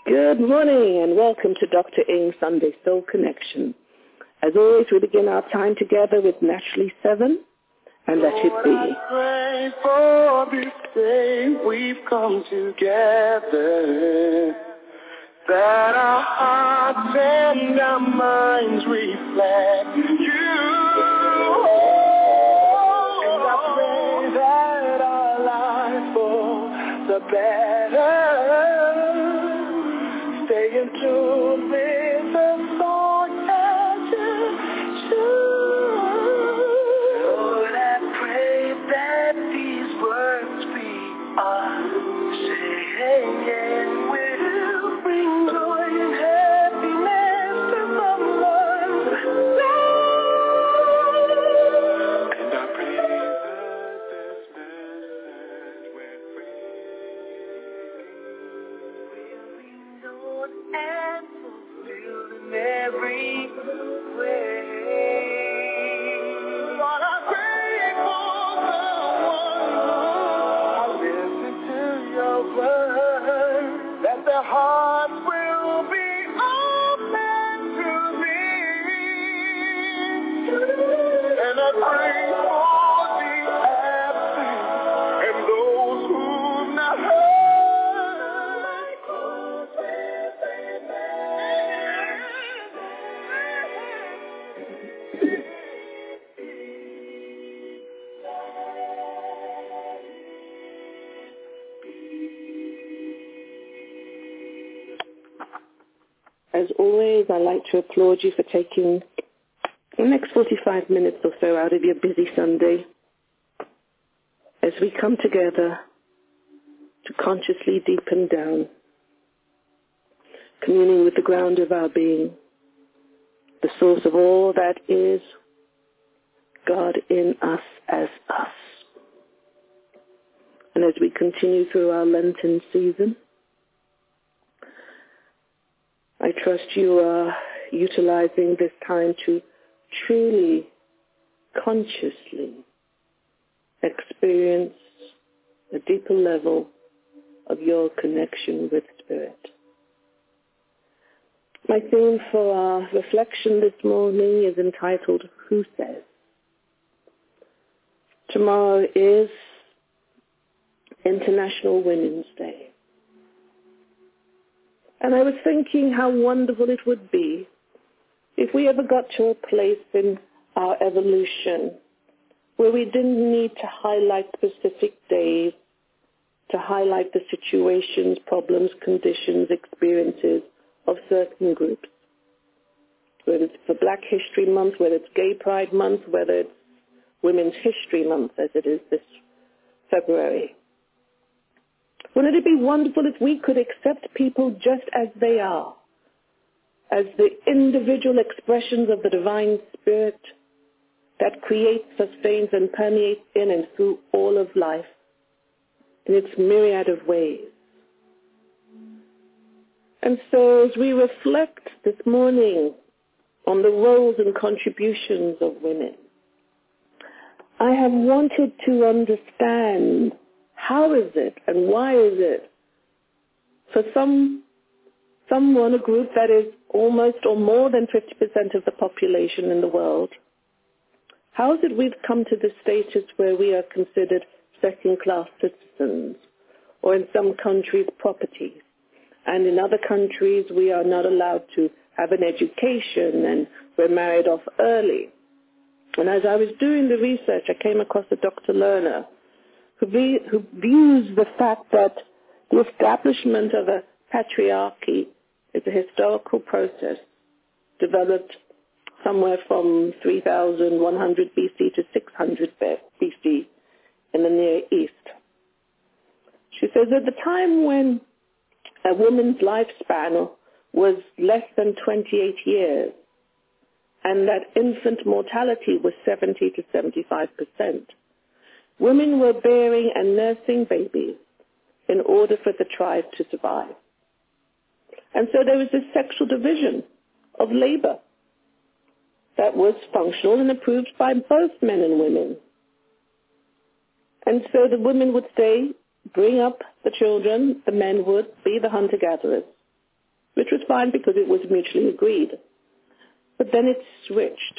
Good morning and welcome to Dr. Ing's Sunday Soul Connection. As always, we begin our time together with Naturally 7 and Let It Be. I pray for this day we've come together, that our hearts and our minds reflect you. And I pray that our life for the better, stay in tune with the song that you choose. Lord, I pray that these words we are saying will bring joy and happiness to someone's life. And I pray that this message will be known and fulfilled in every way. Lord, I pray for the ones who are listening to your word, that their hearts will be open to thee. And I pray for the absent and those who've not heard. As always, I'd like to applaud you for taking the next 45 minutes or so out of your busy Sunday as we come together to consciously deepen down, communing with the ground of our being, the source of all that is, God in us as us. And as we continue through our Lenten season, I trust you are utilizing this time to truly, consciously experience a deeper level of your connection with Spirit. My theme for our reflection this morning is entitled, Who Says? Tomorrow is International Women's Day. And I was thinking how wonderful it would be if we ever got to a place in our evolution where we didn't need to highlight specific days, to highlight the situations, problems, conditions, experiences of certain groups. Whether it's for Black History Month, whether it's Gay Pride Month, whether it's Women's History Month as it is this February. Wouldn't it be wonderful if we could accept people just as they are, as the individual expressions of the divine spirit that creates, sustains, and permeates in and through all of life in its myriad of ways? And so as we reflect this morning on the roles and contributions of women, I have wanted to understand how is it and why is it for someone, a group that is almost or more than 50% of the population in the world, how is it we've come to the status where we are considered second-class citizens, or in some countries property, and in other countries we are not allowed to have an education and we're married off early? And as I was doing the research, I came across a Dr. Lerner who views the fact that the establishment of a patriarchy is a historical process developed somewhere from 3100 BC to 600 BC in the Near East. She says at the time when a woman's lifespan was less than 28 years and that infant mortality was 70 to 75%, women were bearing and nursing babies in order for the tribe to survive. And so there was this sexual division of labor that was functional and approved by both men and women. And so the women would stay, bring up the children, the men would be the hunter-gatherers. which was fine because it was mutually agreed. But then it switched.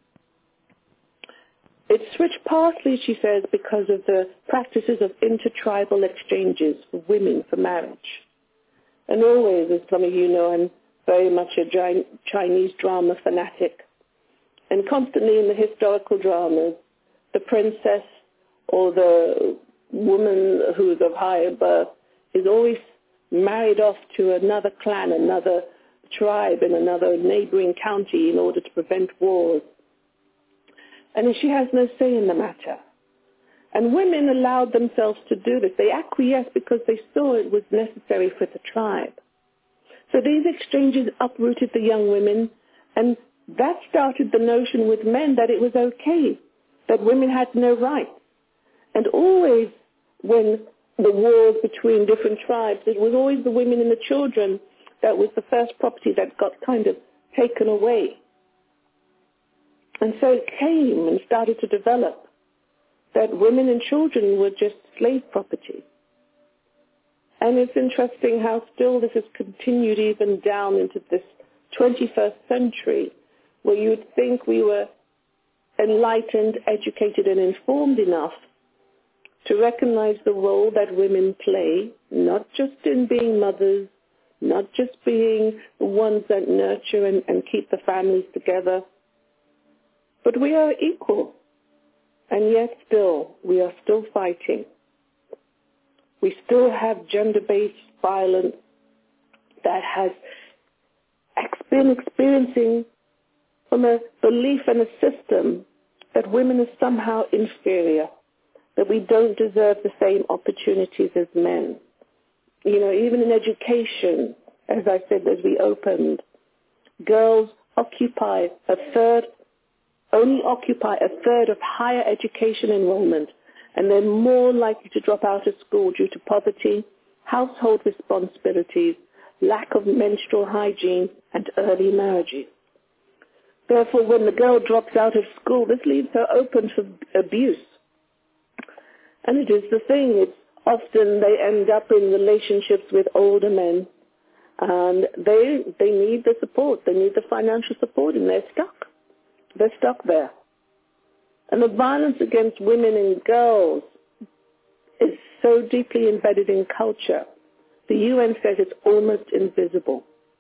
It switched partly, she says, because of the practices of intertribal exchanges for women for marriage. And always, as some of you know, I'm very much a Chinese drama fanatic. And constantly in the historical dramas, the princess or the woman who is of higher birth is always married off to another clan, another tribe in another neighboring county in order to prevent wars. And she has no say in the matter. And women allowed themselves to do this. They acquiesced because they saw it was necessary for the tribe. So these exchanges uprooted the young women, and that started the notion with men that it was okay, that women had no rights. And always when the wars between different tribes, it was always the women and the children that was the first property that got kind of taken away. And so it came and started to develop that women and children were just slave property. And it's interesting how still this has continued even down into this 21st century, where you would think we were enlightened, educated, and informed enough to recognize the role that women play, not just in being mothers, not just being the ones that nurture and keep the families together, but we are equal. And yet still, we are still fighting. We still have gender-based violence that has been experiencing from a belief and a system that women are somehow inferior, that we don't deserve the same opportunities as men. You know, even in education, as I said as we opened, girls only occupy a third of higher education enrollment, and they're more likely to drop out of school due to poverty, household responsibilities, lack of menstrual hygiene, and early marriages. Therefore, when the girl drops out of school, this leaves her open for abuse. And it is the thing, it's often they end up in relationships with older men, and they need the support, they need the financial support, and they're stuck. They're stuck there. And the violence against women and girls is so deeply embedded in culture. The UN says it's almost invisible.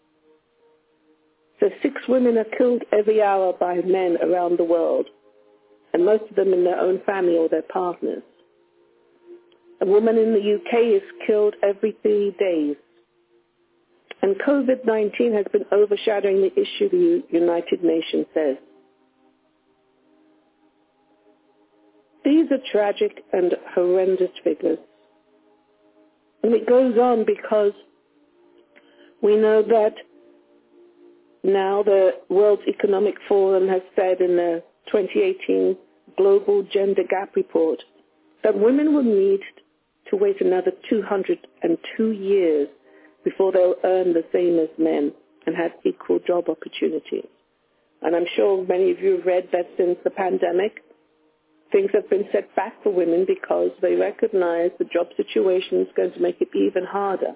So 6 women are killed every hour by men around the world, and most of them in their own family or their partners. A woman in the UK is killed every 3 days. And COVID-19 has been overshadowing the issue, the United Nations says. These are tragic and horrendous figures. And it goes on because we know that now the World Economic Forum has said in the 2018 Global Gender Gap Report that women will need to wait another 202 years before they'll earn the same as men and have equal job opportunities. And I'm sure many of you have read that since the pandemic, things have been set back for women because they recognize the job situation is going to make it even harder.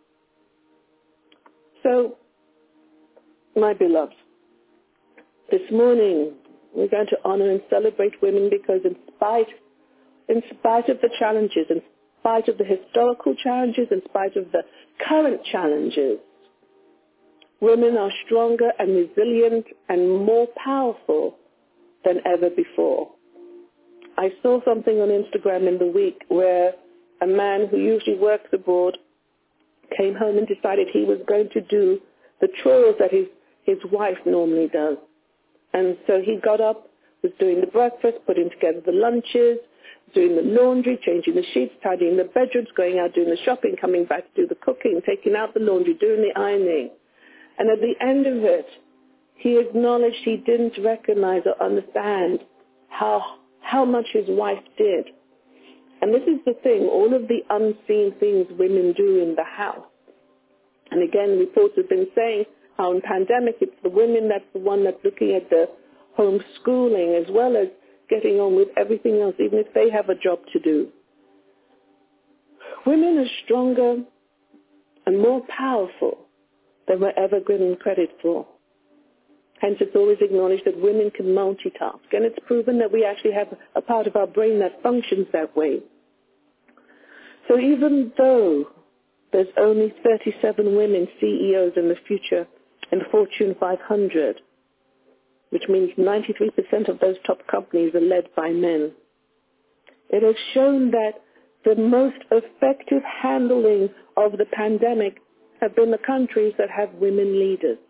So, my beloved, this morning we're going to honor and celebrate women because in spite of the challenges, in spite of the historical challenges, in spite of the current challenges, women are stronger and resilient and more powerful than ever before. I saw something on Instagram in the week where a man who usually works abroad came home and decided he was going to do the chores that his wife normally does. And so he got up, was doing the breakfast, putting together the lunches, doing the laundry, changing the sheets, tidying the bedrooms, going out doing the shopping, coming back to do the cooking, taking out the laundry, doing the ironing. And at the end of it, he acknowledged he didn't recognize or understand how much his wife did. And this is the thing, all of the unseen things women do in the house. And again, reports have been saying how in pandemic it's the women that's the one that's looking at the homeschooling as well as getting on with everything else, even if they have a job to do. Women are stronger and more powerful than we're ever given credit for. Hence, it's always acknowledged that women can multitask, and it's proven that we actually have a part of our brain that functions that way. So even though there's only 37 women CEOs in the future in the Fortune 500, which means 93% of those top companies are led by men, it has shown that the most effective handling of the pandemic have been the countries that have women leaders.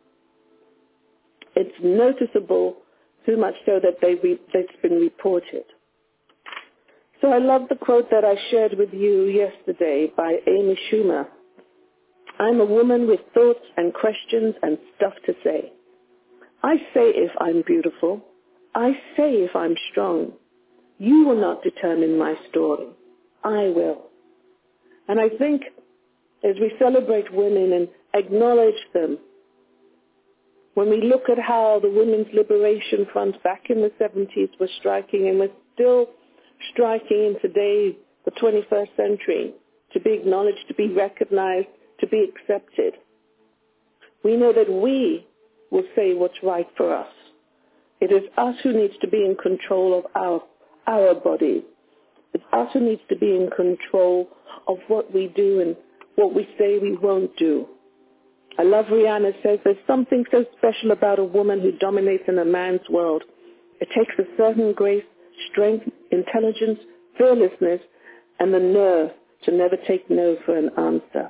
It's noticeable, too much so that it's been reported. So I love the quote that I shared with you yesterday by Amy Schumer. I'm a woman with thoughts and questions and stuff to say. I say if I'm beautiful. I say if I'm strong. You will not determine my story. I will. And I think as we celebrate women and acknowledge them, when we look at how the Women's Liberation Front back in the 70s was striking, and we're still striking in today, the 21st century, to be acknowledged, to be recognized, to be accepted, we know that we will say what's right for us. It is us who needs to be in control of our bodies. It's us who needs to be in control of what we do and what we say we won't do. I love Rihanna says there's something so special about a woman who dominates in a man's world. It takes a certain grace, strength, intelligence, fearlessness, and the nerve to never take no for an answer.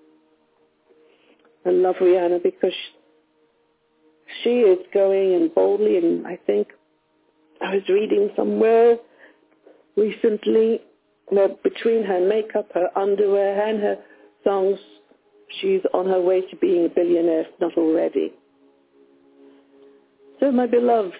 I love Rihanna because she is going in boldly, and I think I was reading somewhere recently that between her makeup, her underwear, and her songs, she's on her way to being a billionaire, if not already. So, my beloveds,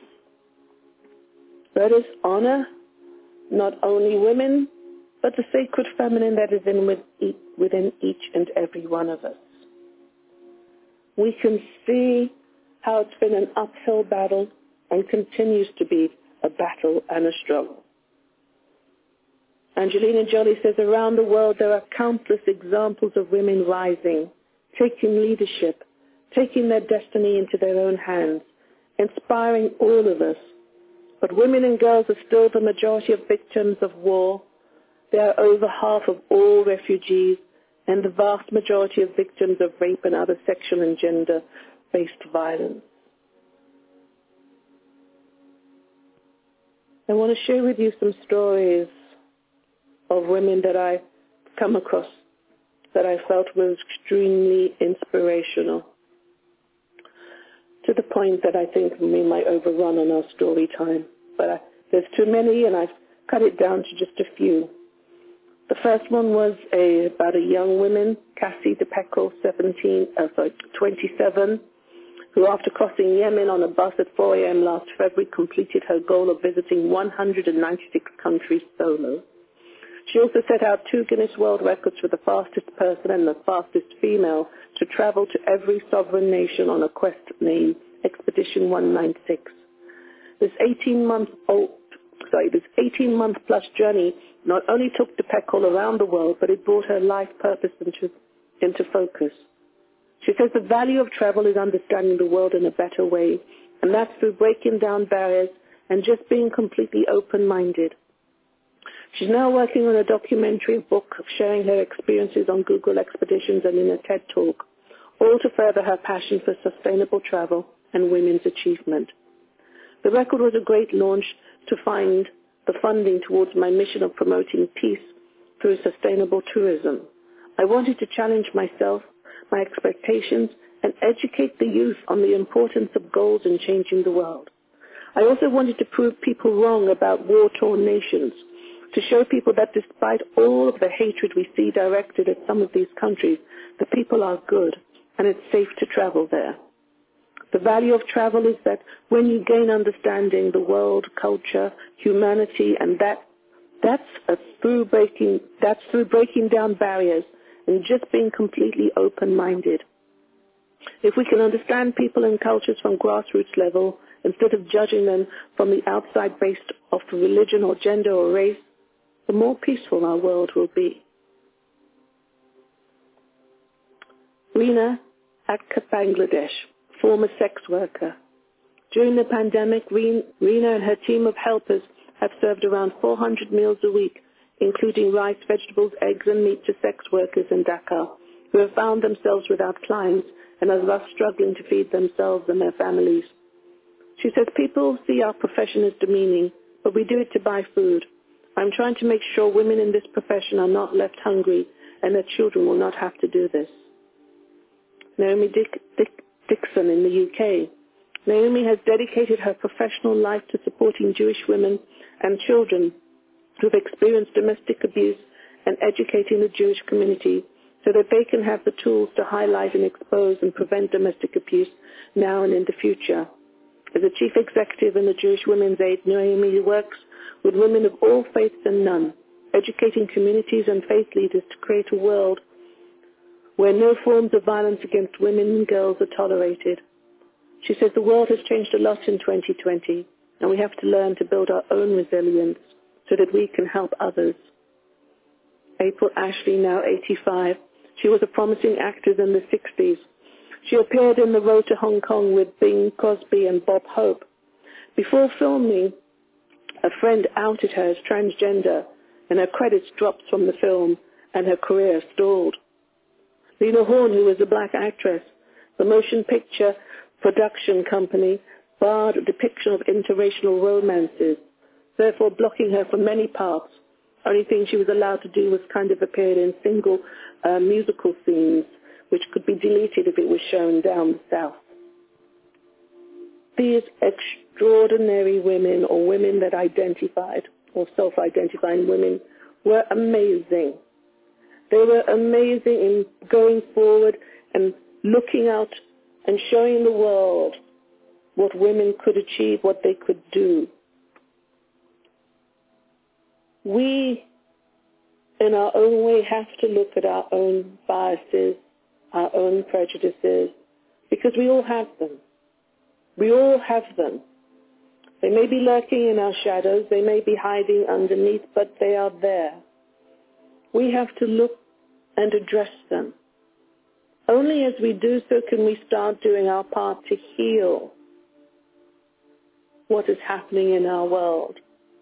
let us honor not only women, but the sacred feminine that is within each and every one of us. We can see how it's been an uphill battle and continues to be a battle and a struggle. Angelina Jolie says, around the world there are countless examples of women rising, taking leadership, taking their destiny into their own hands, inspiring all of us. But women and girls are still the majority of victims of war. They are over half of all refugees and the vast majority of victims of rape and other sexual and gender-based violence. I want to share with you some stories of women that I come across that I felt was extremely inspirational, to the point that I think we might overrun on our story time. But there's too many, and I've cut it down to just a few. The first one was about a young woman, Cassie DePecco, 27, who after crossing Yemen on a bus at 4 a.m. last February completed her goal of visiting 196 countries solo. She also set out 2 Guinness World Records for the fastest person and the fastest female to travel to every sovereign nation on a quest named Expedition 196. This 18-month plus journey not only took DePecco around the world, but it brought her life purpose into focus. She says the value of travel is understanding the world in a better way, and that's through breaking down barriers and just being completely open-minded. She's now working on a documentary book sharing her experiences on Google Expeditions and in a TED Talk, all to further her passion for sustainable travel and women's achievement. The record was a great launch to find the funding towards my mission of promoting peace through sustainable tourism. I wanted to challenge myself, my expectations, and educate the youth on the importance of goals in changing the world. I also wanted to prove people wrong about war-torn nations, to show people that despite all of the hatred we see directed at some of these countries, the people are good and it's safe to travel there. The value of travel is that when you gain understanding the world, culture, humanity, and that's through breaking down barriers and just being completely open-minded. If we can understand people and cultures from grassroots level instead of judging them from the outside based off religion or gender or race, the more peaceful our world will be. Rena Akka Bangladesh, former sex worker. During the pandemic, Reena and her team of helpers have served around 400 meals a week, including rice, vegetables, eggs and meat to sex workers in Dhaka, who have found themselves without clients and are thus struggling to feed themselves and their families. She says people see our profession as demeaning, but we do it to buy food. I'm trying to make sure women in this profession are not left hungry and their children will not have to do this. Naomi Dixon in the UK. Naomi has dedicated her professional life to supporting Jewish women and children who have experienced domestic abuse and educating the Jewish community so that they can have the tools to highlight and expose and prevent domestic abuse now and in the future. As a chief executive in the Jewish Women's Aid, Naomi works with women of all faiths and none, educating communities and faith leaders to create a world where no forms of violence against women and girls are tolerated. She says the world has changed a lot in 2020, and we have to learn to build our own resilience so that we can help others. April Ashley, now 85. She was a promising actress in the 60s. She appeared in The Road to Hong Kong with Bing Crosby and Bob Hope. Before filming, a friend outed her as transgender, and her credits dropped from the film, and her career stalled. Lena Horne, who was a black actress, the motion picture production company barred depiction of interracial romances, therefore blocking her from many parts. Only thing she was allowed to do was kind of appear in single musical scenes, which could be deleted if it was shown down the south. These extraordinary women, or women that identified, or self-identifying women, were amazing. They were amazing in going forward and looking out and showing the world what women could achieve, what they could do. We, in our own way, have to look at our own biases, our own prejudices, because we all have them. We all have them. They may be lurking in our shadows, they may be hiding underneath, but they are there. We have to look and address them. Only as we do so can we start doing our part to heal what is happening in our world.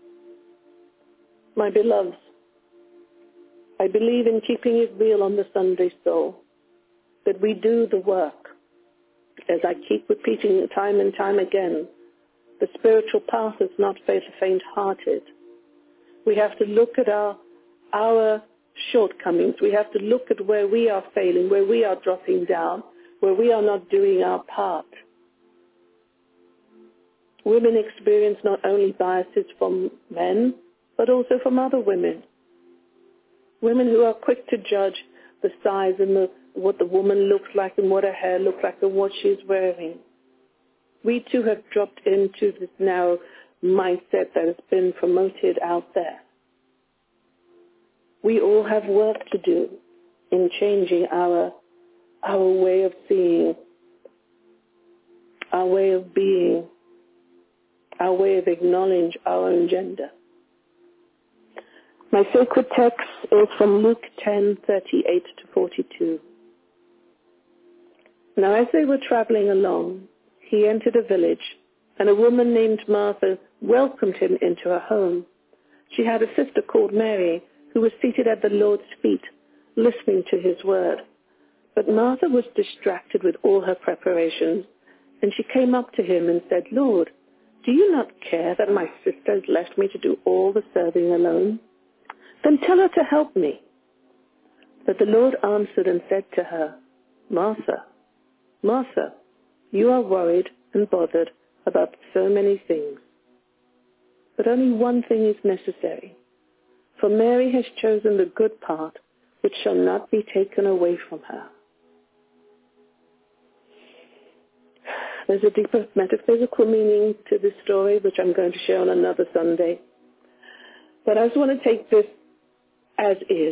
My beloveds, I believe in keeping it real on the Sunday Soul, that we do the work. As I keep repeating time and time again, the spiritual path is not for the faint-hearted. We have to look at our shortcomings. We have to look at where we are failing, where we are dropping down, where we are not doing our part. Women experience not only biases from men, but also from other women. Women who are quick to judge the size and what the woman looks like and what her hair looks like and what she's wearing. We too have dropped into this narrow mindset that has been promoted out there. We all have work to do in changing our way of seeing, our way of being, our way of acknowledging our own gender. My sacred text is from Luke 10:38-42. Now as they were traveling along, he entered a village, and a woman named Martha welcomed him into her home. She had a sister called Mary, who was seated at the Lord's feet, listening to his word. But Martha was distracted with all her preparations, and she came up to him and said, "Lord, do you not care that my sister has left me to do all the serving alone? Then tell her to help me." But the Lord answered and said to her, "Martha, Martha, you are worried and bothered about so many things. But only one thing is necessary. For Mary has chosen the good part, which shall not be taken away from her." There's a deeper metaphysical meaning to this story, which I'm going to share on another Sunday. But I just want to take this as is.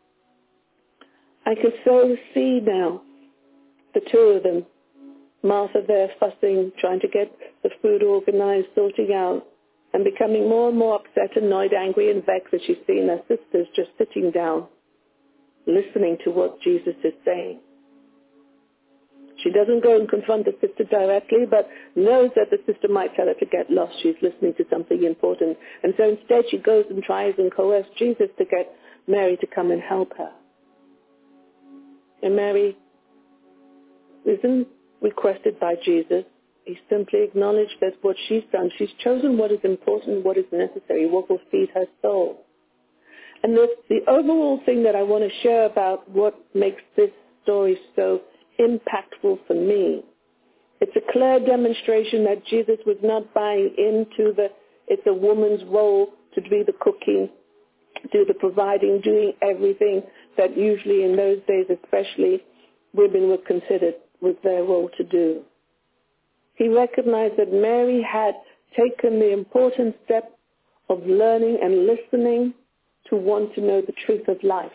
I could so see now the two of them, Martha there fussing, trying to get the food organized, sorting out, and becoming more and more upset, annoyed, angry, and vexed as she's seeing her sisters just sitting down, listening to what Jesus is saying. She doesn't go and confront the sister directly, but knows that the sister might tell her to get lost. She's listening to something important. And so instead she goes and tries and coerces Jesus to get Mary to come and help her. And Mary isn't requested by Jesus. He simply acknowledged that what she's done, she's chosen what is important, what is necessary, what will feed her soul. And the overall thing that I want to share about what makes this story so impactful for me, it's a clear demonstration that Jesus was not buying into it's a woman's role to do the cooking, do the providing, doing everything that usually in those days especially women were considered was their role to do. He recognized that Mary had taken the important step of learning and listening to want to know the truth of life.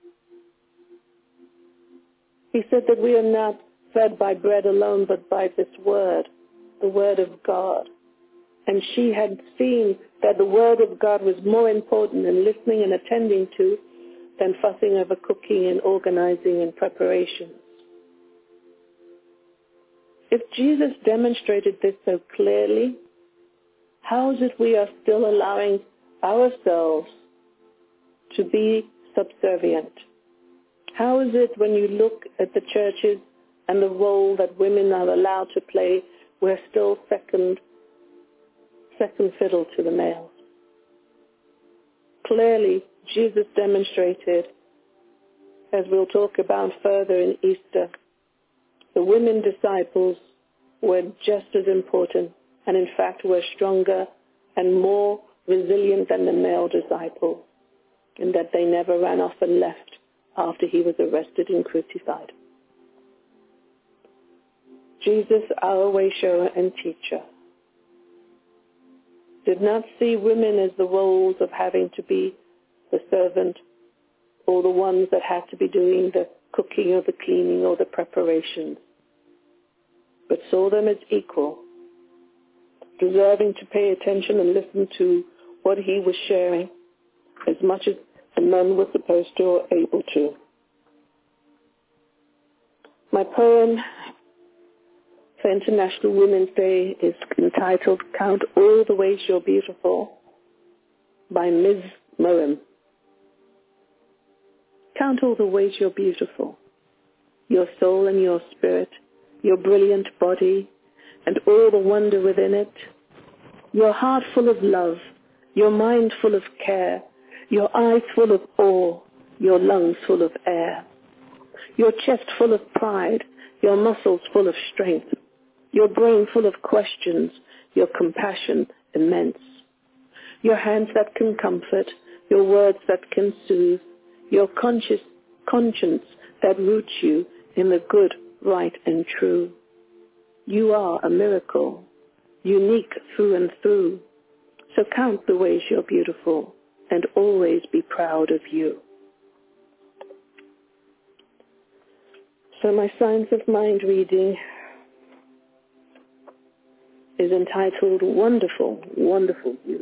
He said that we are not fed by bread alone, but by this word, the word of God. And she had seen that the word of God was more important in listening and attending to than fussing over cooking and organizing and preparations. If Jesus demonstrated this so clearly, how is it we are still allowing ourselves to be subservient? How is it when you look at the churches and the role that women are allowed to play, we're still second fiddle to the males? Clearly, Jesus demonstrated, as we'll talk about further in Easter, the women disciples were just as important and in fact were stronger and more resilient than the male disciples, in that they never ran off and left after he was arrested and crucified. Jesus, our way shower and teacher, did not see women as the roles of having to be the servant or the ones that had to be doing the cooking or the cleaning or the preparations, but saw them as equal, deserving to pay attention and listen to what he was sharing as much as the men were supposed to or able to. My poem for International Women's Day is entitled Count All the Ways You're Beautiful by Ms. Moen. Count all the ways you're beautiful, your soul and your spirit, your brilliant body, and all the wonder within it, your heart full of love, your mind full of care, your eyes full of awe, your lungs full of air, your chest full of pride, your muscles full of strength, your brain full of questions, your compassion immense, your hands that can comfort, your words that can soothe, your conscience that roots you in the good, right, and true. You are a miracle, unique through and through. So count the ways you're beautiful and always be proud of you. So my Science of Mind reading is entitled Wonderful, Wonderful You.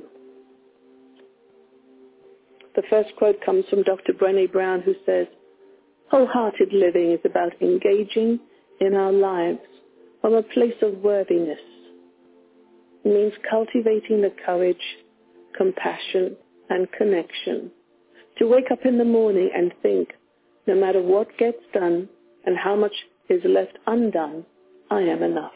The first quote comes from Dr. Brené Brown, who says, wholehearted living is about engaging in our lives from a place of worthiness. It means cultivating the courage, compassion, and connection to wake up in the morning and think, no matter what gets done and how much is left undone, I am enough.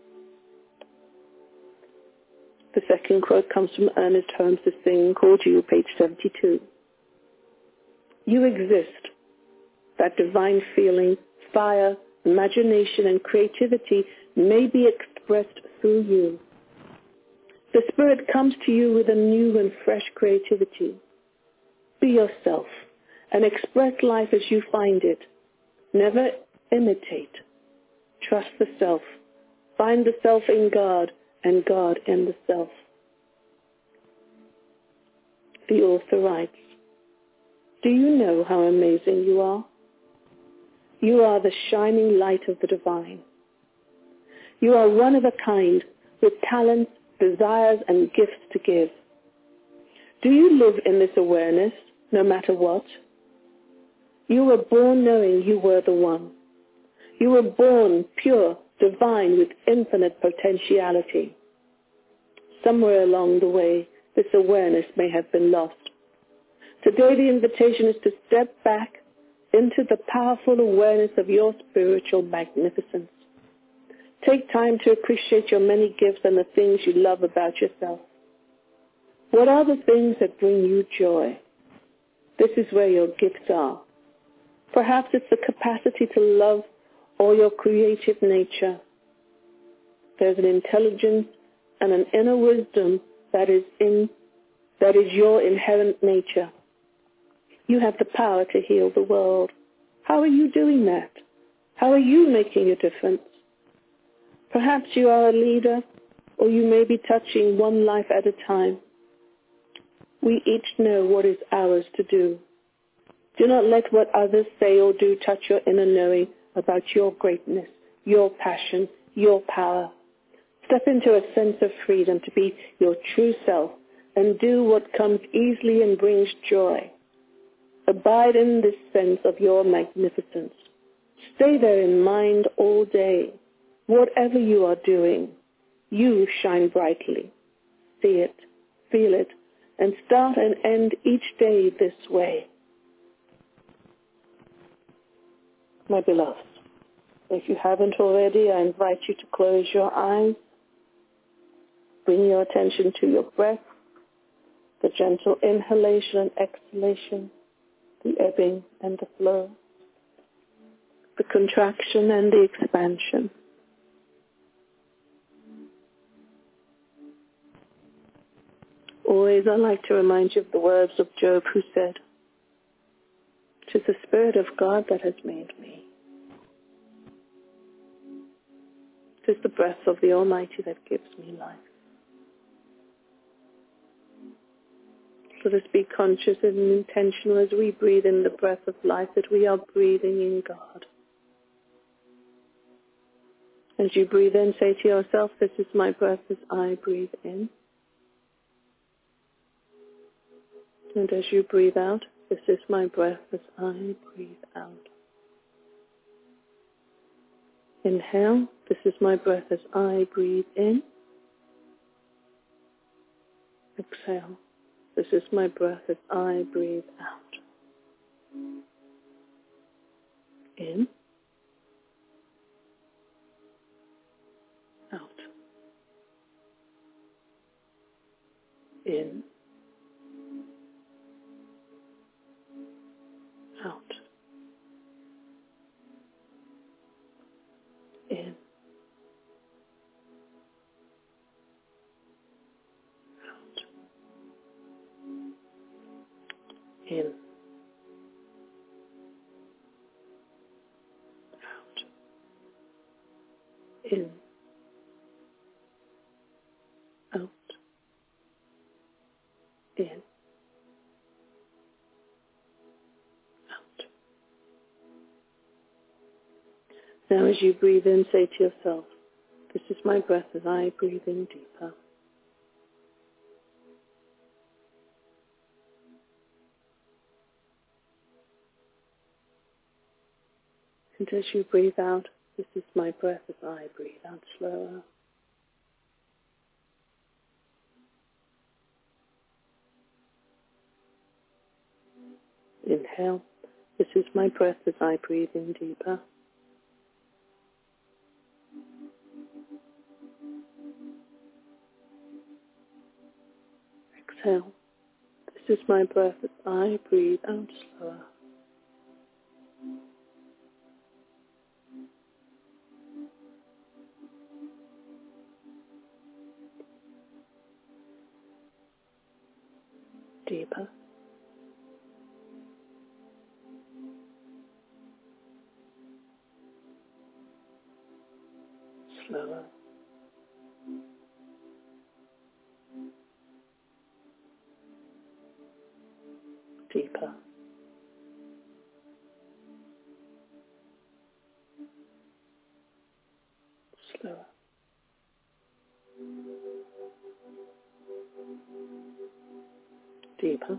The second quote comes from Ernest Holmes' Thing Called You, page 72. You exist. That divine feeling, fire, imagination, and creativity may be expressed through you. The Spirit comes to you with a new and fresh creativity. Be yourself and express life as you find it. Never imitate. Trust the self. Find the self in God and God in the self. The author writes, do you know how amazing you are? You are the shining light of the divine. You are one of a kind with talents, desires, and gifts to give. Do you live in this awareness, no matter what? You were born knowing you were the one. You were born pure, divine, with infinite potentiality. Somewhere along the way, this awareness may have been lost. Today, the invitation is to step back into the powerful awareness of your spiritual magnificence. Take time to appreciate your many gifts and the things you love about yourself. What are the things that bring you joy? This is where your gifts are. Perhaps it's the capacity to love or your creative nature. There's an intelligence and an inner wisdom that is your inherent nature. You have the power to heal the world. How are you doing that? How are you making a difference? Perhaps you are a leader, or you may be touching one life at a time. We each know what is ours to do. Do not let what others say or do touch your inner knowing about your greatness, your passion, your power. Step into a sense of freedom to be your true self and do what comes easily and brings joy. Abide in this sense of your magnificence. Stay there in mind all day. Whatever you are doing, you shine brightly. See it, feel it, and start and end each day this way. My beloved, if you haven't already, I invite you to close your eyes. Bring your attention to your breath, the gentle inhalation and exhalation, the ebbing and the flow, the contraction and the expansion. Always I like to remind you of the words of Job, who said, "'Tis the Spirit of God that has made me. 'Tis the breath of the Almighty that gives me life." Let us be conscious and intentional as we breathe in the breath of life that we are breathing in God. As you breathe in, say to yourself, "This is my breath as I breathe in." And as you breathe out, "This is my breath as I breathe out." Inhale, "This is my breath as I breathe in." Exhale, "This is my breath as I breathe out." In, out. In, out. In, out. In, out. In, out. In, out. Now as you breathe in, say to yourself, "This is my breath as I breathe in deeper." And as you breathe out, "This is my breath as I breathe out slower." Inhale, "This is my breath as I breathe in deeper." Exhale, "This is my breath as I breathe out slower." Deeper. Slower. Deeper. Slower. Deeper.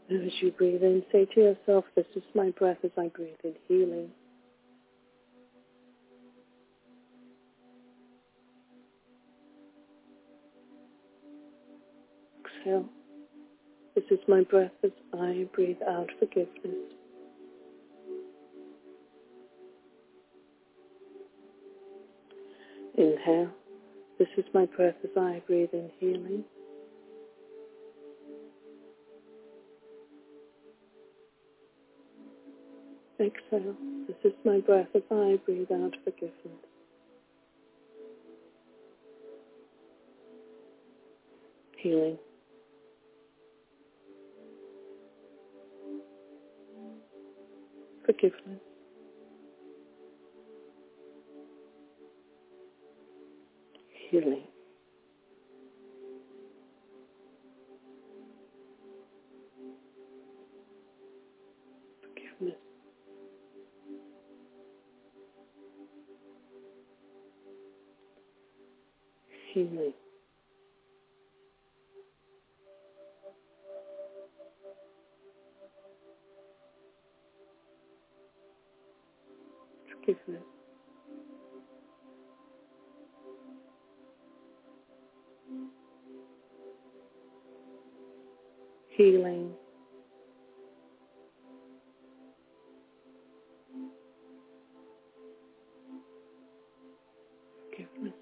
And as you breathe in, say to yourself, this is my breath as I breathe in healing. Exhale. This is my breath as I breathe out forgiveness. Inhale. This is my breath as I breathe in healing. Exhale. This is my breath as I breathe out forgiveness. Healing. Forgiveness. Healing. Forgiveness. Healing. Forgiveness. Healing. Forgiveness.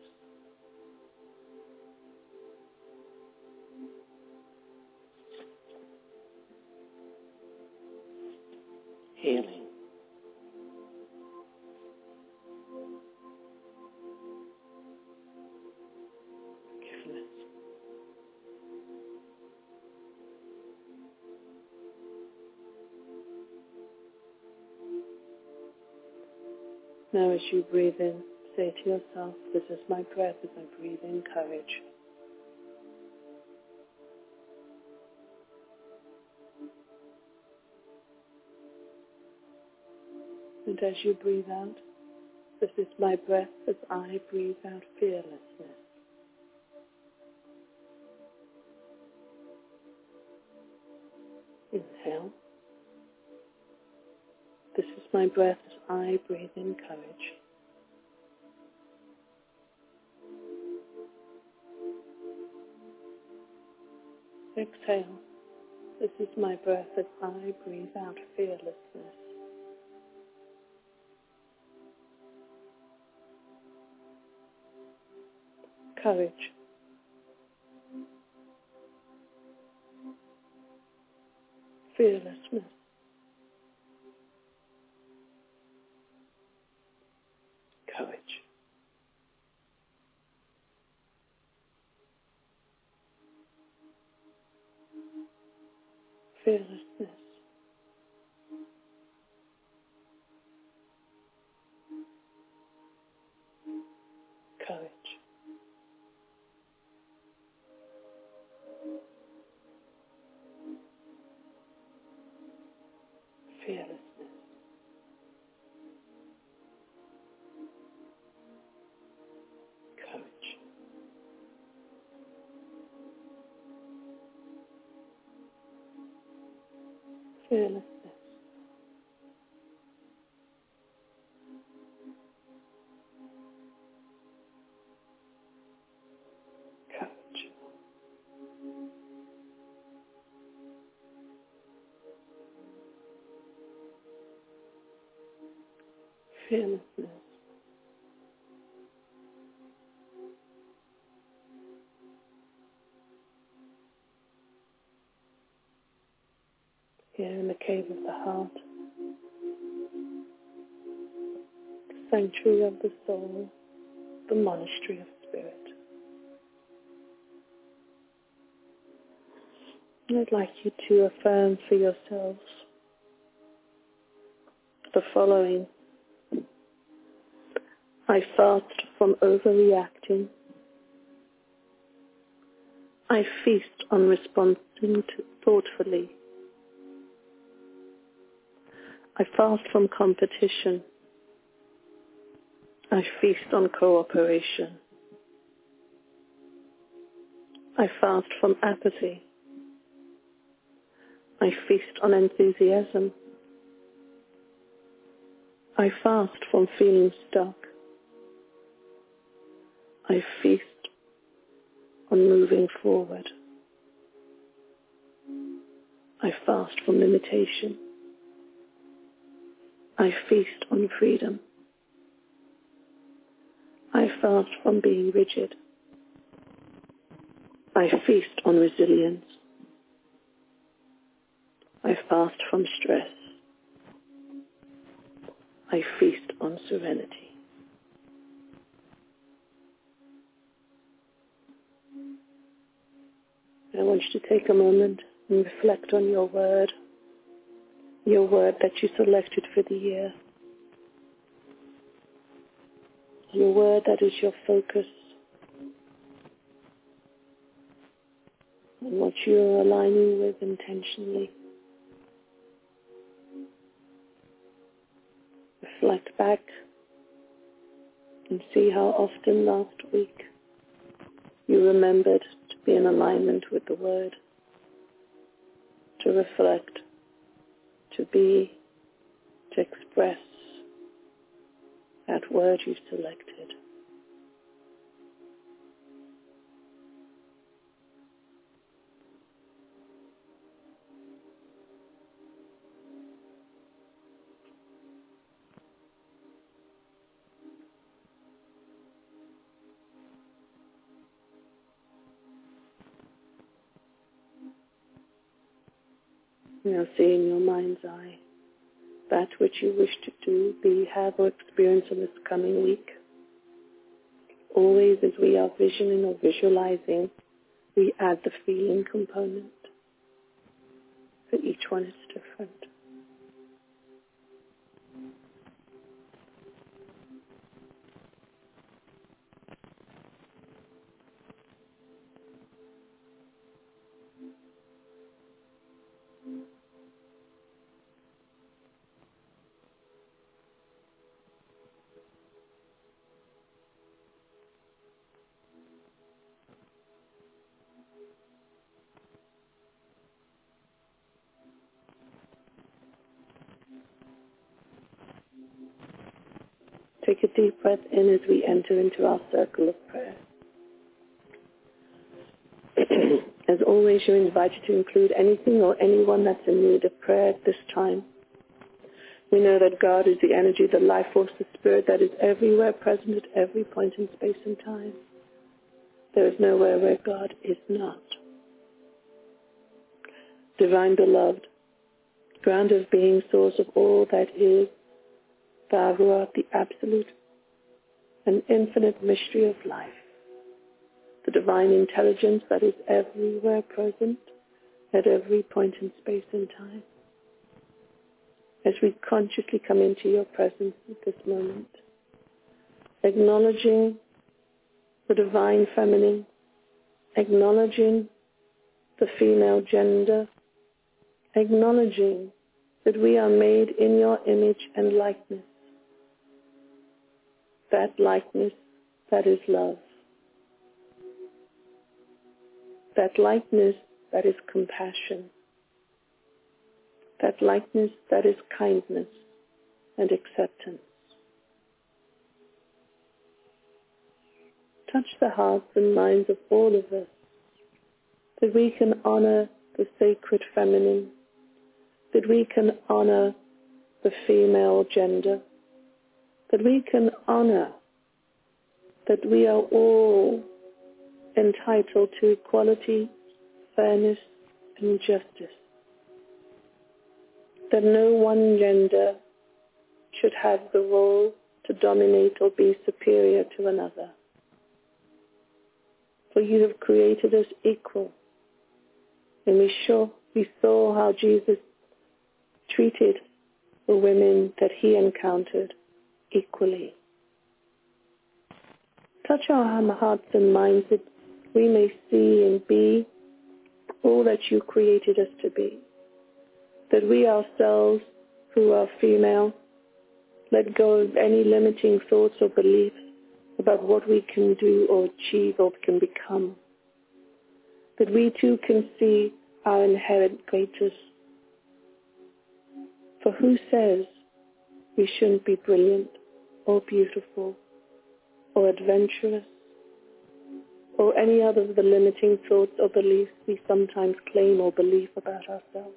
Healing. Forgiveness. Now as you breathe in, say to yourself, this is my breath as I breathe in courage. And as you breathe out, this is my breath as I breathe out fearlessness. Inhale. This is my breath as I breathe in courage. Exhale. This is my breath as I breathe out fearlessness. Courage. Fearlessness. Courage. Fearlessness. Courage. Fearlessness. Courage. Fearlessness. Courage. Fearlessness. Here in the cave of the heart, the sanctuary of the soul, the monastery of spirit. I'd like you to affirm for yourselves the following. I fast from overreacting. I feast on responding thoughtfully. I fast from competition. I feast on cooperation. I fast from apathy. I feast on enthusiasm. I fast from feeling stuck. I feast on moving forward. I fast from limitation. I feast on freedom. I fast from being rigid. I feast on resilience. I fast from stress. I feast on serenity. I want you to take a moment and reflect on your word that you selected for the year, your word that is your focus, and what you're aligning with intentionally. Reflect back and see how often last week you remembered to be in alignment with the word, to reflect, to be, to express that word you selected. Now see in your mind's eye that which you wish to do, be, have, or experience in this coming week. Always as we are visioning or visualizing, we add the feeling component. For each one it's different. Take a deep breath in as we enter into our circle of prayer. As always, you're invited to include anything or anyone that's in need of prayer at this time. We know that God is the energy, the life force, the spirit that is everywhere present at every point in space and time. There is nowhere where God is not. Divine beloved, ground of being, source of all that is, Thou who art the absolute and infinite mystery of life, the divine intelligence that is everywhere present at every point in space and time. As we consciously come into your presence at this moment, acknowledging the divine feminine, acknowledging the female gender, acknowledging that we are made in your image and likeness. That likeness, that is love. That likeness, that is compassion. That likeness, that is kindness and acceptance. Touch the hearts and minds of all of us, that we can honor the sacred feminine, that we can honor the female gender, that we can honor that we are all entitled to equality, fairness, and justice. That no one gender should have the role to dominate or be superior to another. For you have created us equal. And we saw how Jesus treated the women that he encountered equally. Touch our hearts and minds that we may see and be all that you created us to be. That we ourselves, who are female, let go of any limiting thoughts or beliefs about what we can do or achieve or can become. That we too can see our inherent greatness For who says we shouldn't be brilliant or beautiful or adventurous or any other of the limiting thoughts or beliefs we sometimes claim or believe about ourselves?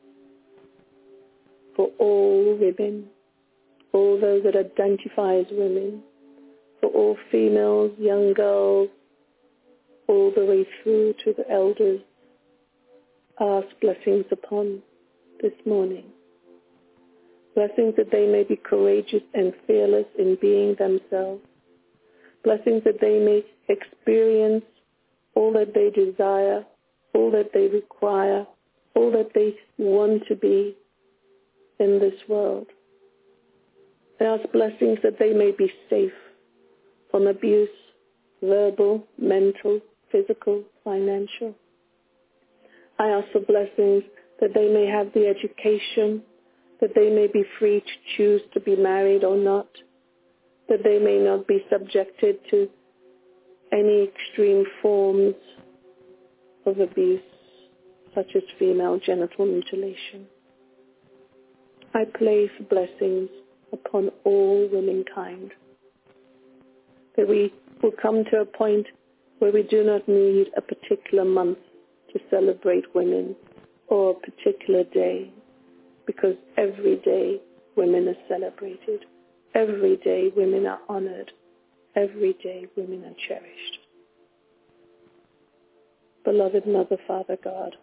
For all women, all those that identify as women, for all females, young girls, all the way through to the elders, ask blessings upon this morning. Blessings that they may be courageous and fearless in being themselves. Blessings that they may experience all that they desire, all that they require, all that they want to be in this world. I ask blessings that they may be safe from abuse, verbal, mental, physical, financial. I ask for blessings that they may have the education, that they may be free to choose to be married or not, that they may not be subjected to any extreme forms of abuse, such as female genital mutilation. I pray for blessings upon all womankind, that we will come to a point where we do not need a particular month to celebrate women or a particular day, because every day women are celebrated. Every day women are honored. Every day women are cherished. Beloved Mother, Father God,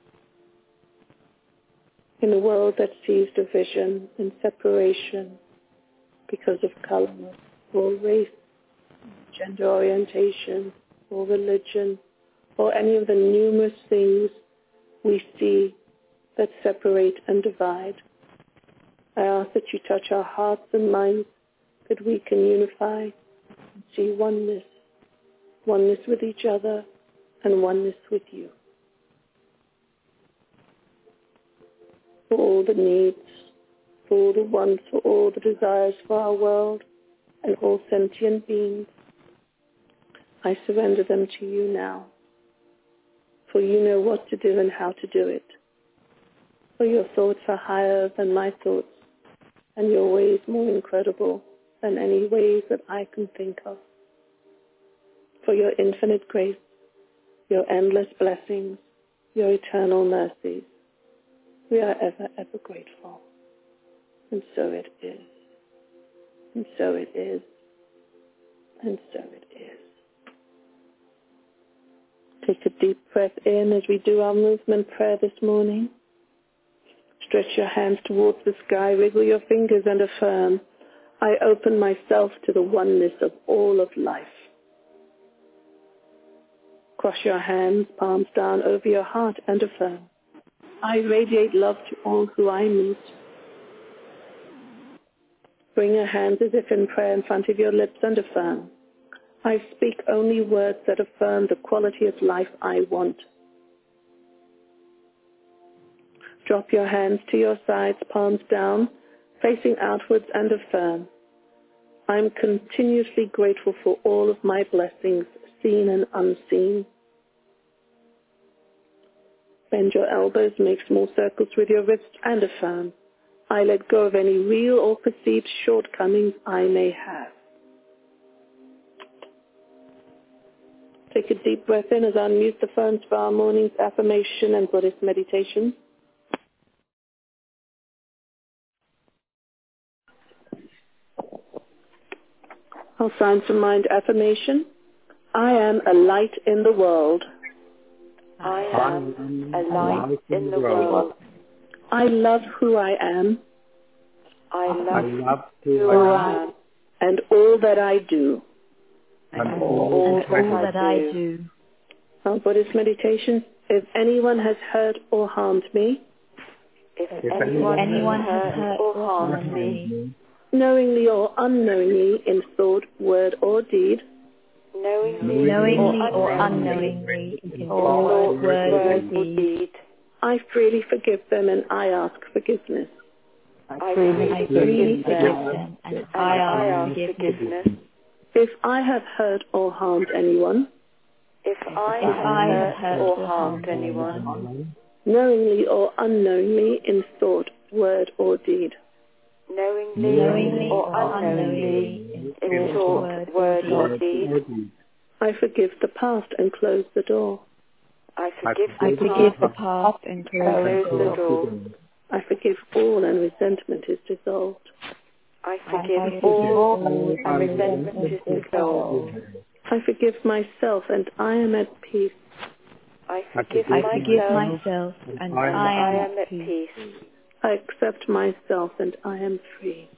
in a world that sees division and separation because of color or race, gender orientation or religion, or any of the numerous things we see that separate and divide, I ask that you touch our hearts and minds, that we can unify and see oneness, oneness with each other and oneness with you. For all the needs, for all the wants, for all the desires for our world and all sentient beings, I surrender them to you now. For you know what to do and how to do it. For your thoughts are higher than my thoughts, and your ways more incredible than any ways that I can think of. For your infinite grace, your endless blessings, your eternal mercies, we are ever, ever grateful. And so it is. And so it is. And so it is. Take a deep breath in as we do our movement prayer this morning. Stretch your hands towards the sky, wiggle your fingers and affirm, I open myself to the oneness of all of life. Cross your hands, palms down over your heart and affirm, I radiate love to all who I meet. Bring your hands as if in prayer in front of your lips and affirm, I speak only words that affirm the quality of life I want. Drop your hands to your sides, palms down, facing outwards and affirm, I am continuously grateful for all of my blessings, seen and unseen. Bend your elbows, make small circles with your wrists and affirm, I let go of any real or perceived shortcomings I may have. Take a deep breath in as I unmute the phones for our morning's affirmation and Buddhist meditation. Our Science of Mind affirmation. I am a light in the world. I am a light in the world. I love who I am. I love who I am. And all that I do. And all that I do. Our Buddhist meditation. If anyone has hurt or harmed me, If anyone has hurt or harmed me, knowingly or unknowingly in thought, word or deed, knowingly or unknowingly in thought, word or deed, I freely forgive them and I ask forgiveness. I freely forgive them and I ask forgiveness. If I have hurt or harmed anyone, If I have hurt or harmed anyone, knowingly or unknowingly in thought, word, or deed. knowingly or unknowingly, in thought, word, or deed. I forgive the past and close the door. I forgive the past and close the door. I forgive all and resentment is dissolved. I forgive all and resentment is dissolved. I forgive myself and I am at peace. I forgive myself and I am at peace. I accept myself and I am free.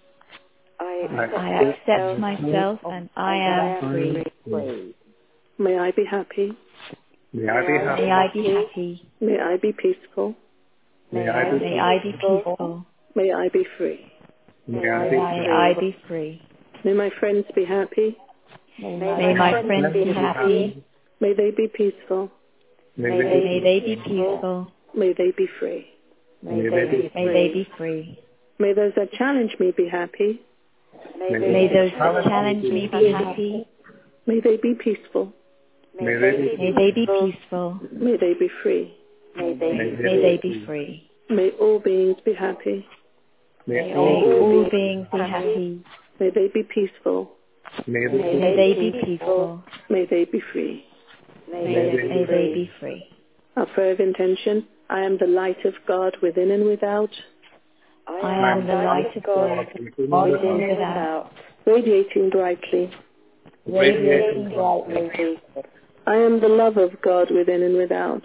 I accept myself and I am free. May I be happy. May I be happy. May I be happy. May I be peaceful. May I be peaceful. May I be free. May I be free. May my friends be happy. May my friends be happy. May they be peaceful. May they be peaceful. May they be free. May they be free. May those that challenge me be happy. May those that challenge me be happy. May they be peaceful. May they be peaceful. May they be free. May they be free. May all beings be happy. May all beings be happy. May they be peaceful. May they be peaceful. May they be free. May they be free. Our prayer of intention: I am the light of God within and without. I am the light of God within and without. Radiating brightly. Radiating brightly. I am the love of God within and without.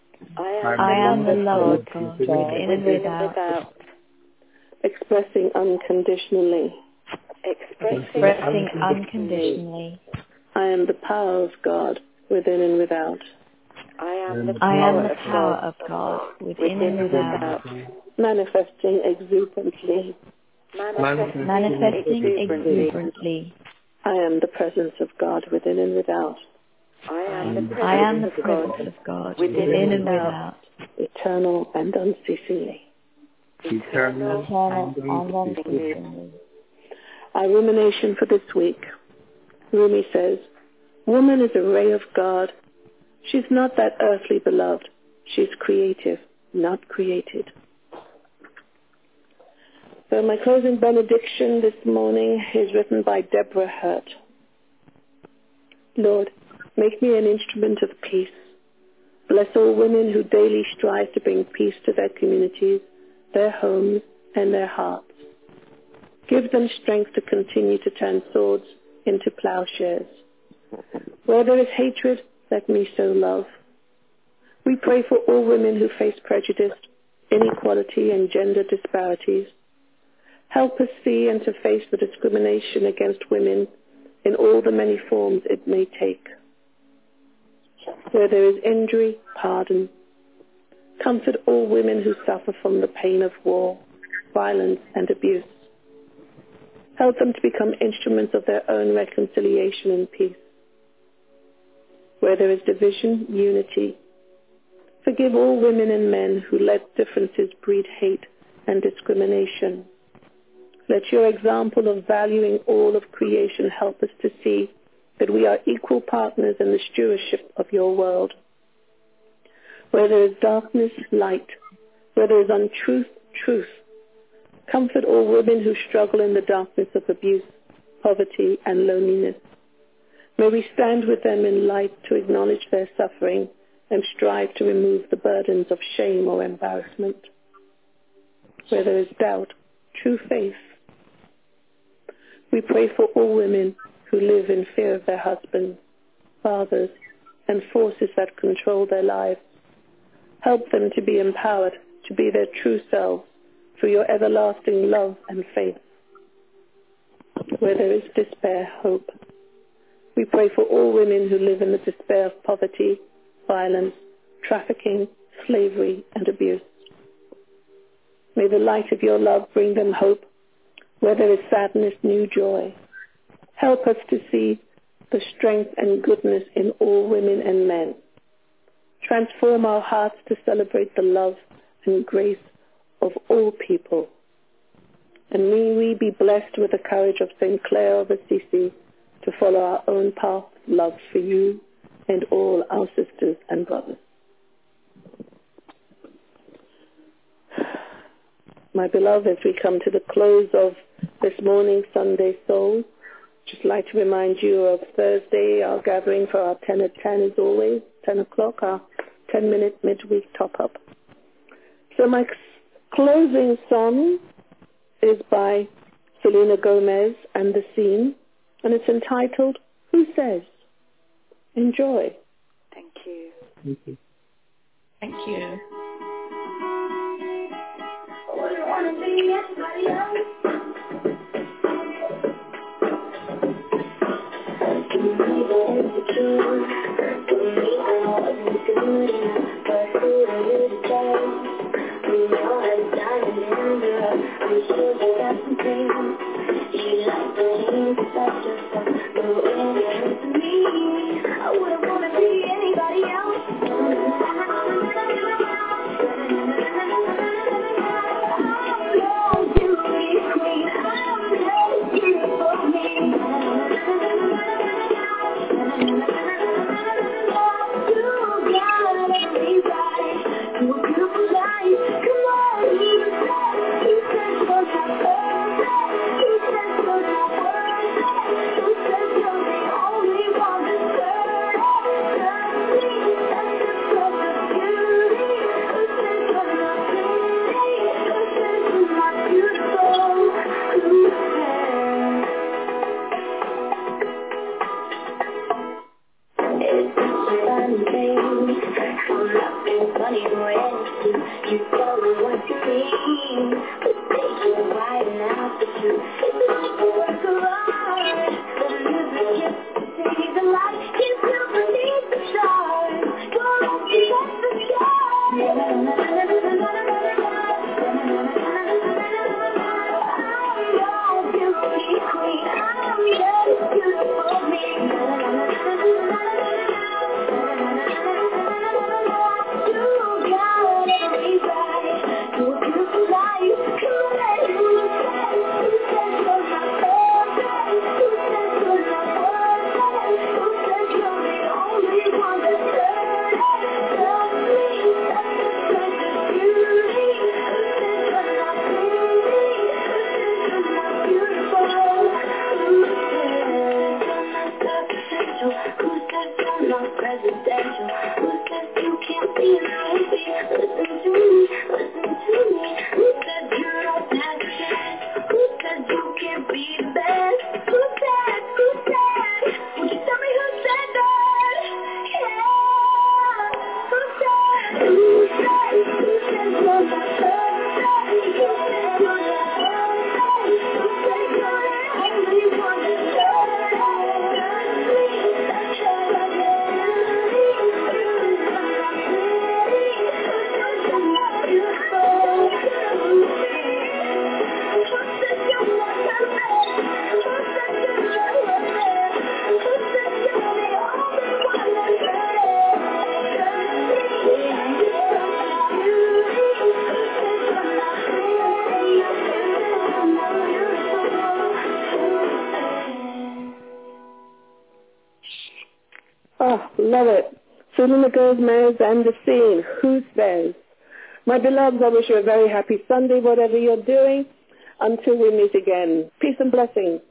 I am the love of God within and without. Expressing unconditionally. Expressing unconditionally. I am the power of God within and without. I am the power of God within and without. Manifesting exuberantly. Manifesting exuberantly. I am the presence of God within and without. I am the presence of God within and without. Eternal and unceasingly. Eternal and unceasingly. Our rumination for this week. Rumi says, woman is a ray of God. She's not that earthly beloved. She's creative, not created. So my closing benediction this morning is written by Deborah Hurt. Lord, make me an instrument of peace. Bless all women who daily strive to bring peace to their communities, their homes, and their hearts. Give them strength to continue to turn swords into plowshares. Where there is hatred, let me sow love. We pray for all women who face prejudice, inequality, and gender disparities. Help us see and to face the discrimination against women in all the many forms it may take. Where there is injury, pardon. Comfort all women who suffer from the pain of war, violence, and abuse. Help them to become instruments of their own reconciliation and peace. Where there is division, unity. Forgive all women and men who let differences breed hate and discrimination. Let your example of valuing all of creation help us to see that we are equal partners in the stewardship of your world. Where there is darkness, light. Where there is untruth, truth. Comfort all women who struggle in the darkness of abuse, poverty, and loneliness. May we stand with them in light to acknowledge their suffering and strive to remove the burdens of shame or embarrassment. Where there is doubt, true faith. We pray for all women who live in fear of their husbands, fathers, and forces that control their lives. Help them to be empowered to be their true selves through your everlasting love and faith. Where there is despair, hope. We pray for all women who live in the despair of poverty, violence, trafficking, slavery, and abuse. May the light of your love bring them hope. Where there is sadness, new joy. Help us to see the strength and goodness in all women and men. Transform our hearts to celebrate the love and grace of all people. And may we be blessed with the courage of St. Clare of Assisi to follow our own path of love for you and all our sisters and brothers. My beloved, as we come to the close of this morning, Sunday Soul, just like to remind you of Thursday, our gathering for our 10 at 10 is always 10 o'clock, our 10-minute midweek top-up. So my closing song is by Selena Gomez and The Scene, and it's entitled, Who Says? Enjoy. Thank you. Thank you. Thank you. I wouldn't want to be anybody else. You may be insecure. You may not wasn't good enough. But who are you to judge? We know how to diamond in the rough. I'm sure you got some things you like to change the subject from. But when it comes to me, I wouldn't want to be anybody else. Love it. Selena Gomez and The Scene. Who Says? My beloveds, I wish you a very happy Sunday, whatever you're doing. Until we meet again. Peace and blessings.